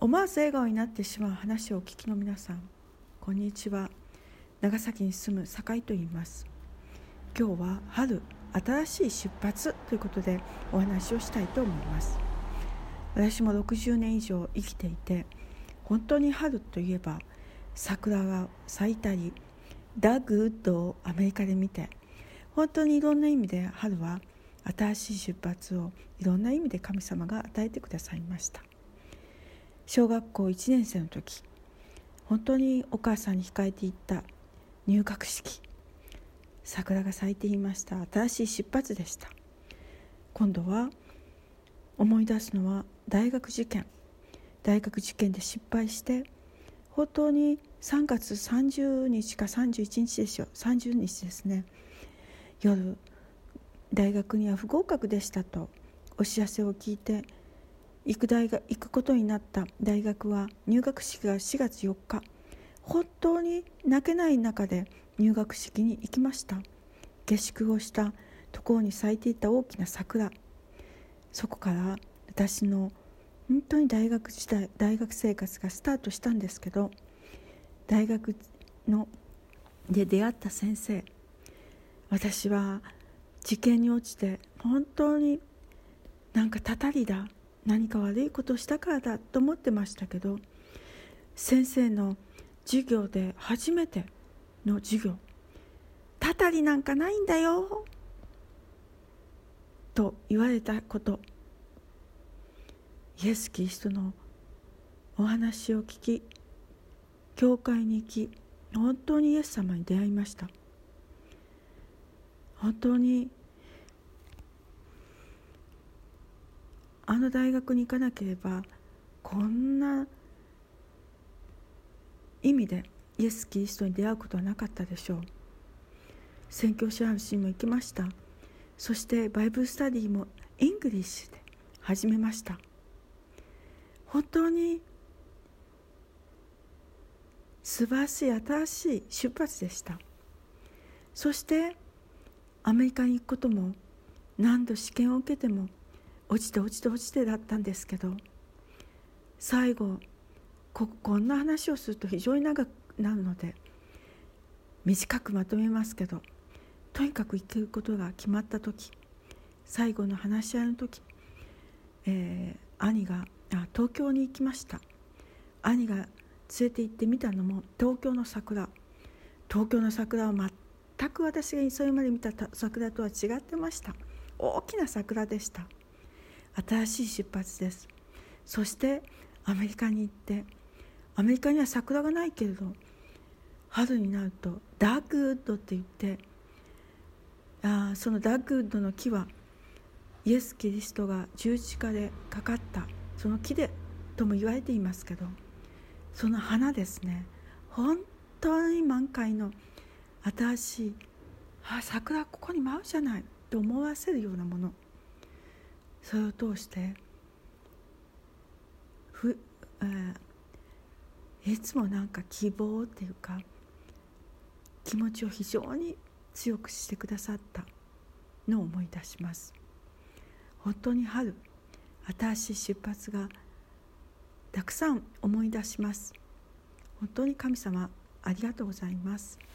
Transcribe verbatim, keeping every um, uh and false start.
思わず笑顔になってしまう話をお聞きの皆さん、こんにちは。長崎に住む酒井と言います。今日は春、新しい出発ということでお話をしたいと思います。私もろくじゅうねん以上生きていて、本当に春といえば桜が咲いたり、ダグウッドをアメリカで見て、本当にいろんな意味で春は新しい出発をいろんな意味で神様が与えてくださいました。小学校いちねん生の時、本当にお母さんに控えていった入学式、桜が咲いていました。新しい出発でした。今度は思い出すのは大学受験大学受験で失敗して、本当にさんがつさんじゅうにちかさんじゅういちにちでしょうさんじゅうにちですね、夜大学には不合格でしたとお知らせを聞いて、行く大学行くことになった大学は入学式がしがつよっか、本当に泣けない中で入学式に行きました。下宿をしたところに咲いていた大きな桜、そこから私の本当に大学時代大学生活がスタートしたんですけど、大学ので出会った先生、私は受験に落ちて本当になんかたたりだ、何か悪いことをしたからだと思ってましたけど、先生の授業で初めての授業、たたりなんかないんだよと言われたこと、イエス・キリストのお話を聞き、教会に行き、本当にイエス様に出会いました。本当にあの大学に行かなければ、こんな意味でイエス・キリストに出会うことはなかったでしょう。宣教師ハウスにも行きました。そしてバイブルスタディもイングリッシュで始めました。本当に素晴らしい新しい出発でした。そしてアメリカに行くことも、何度試験を受けても落ちて落ちて落ちてだったんですけど、最後 こ, こんな話をすると非常に長くなるので短くまとめますけど、とにかく行くことが決まった時、最後の話し合いの時、えー、兄があ東京に行きました。兄が連れて行ってみたのも東京の桜。東京の桜は全く私がそれまで見た桜とは違ってました。大きな桜でした。新しい出発です。そしてアメリカに行って、アメリカには桜がないけれど、春になるとダークウッドって言って、あそのダークウッドの木はイエス・キリストが十字架でかかったその木でとも言われていますけど、その花ですね、本当に満開の新しい、あ桜ここにも合うじゃないと思わせるようなもの、それを通してふ、えー、いつもなんか希望っていうか気持ちを非常に強くしてくださったのを思い出します。本当に春、新しい出発がたくさん思い出します。本当に神様ありがとうございます。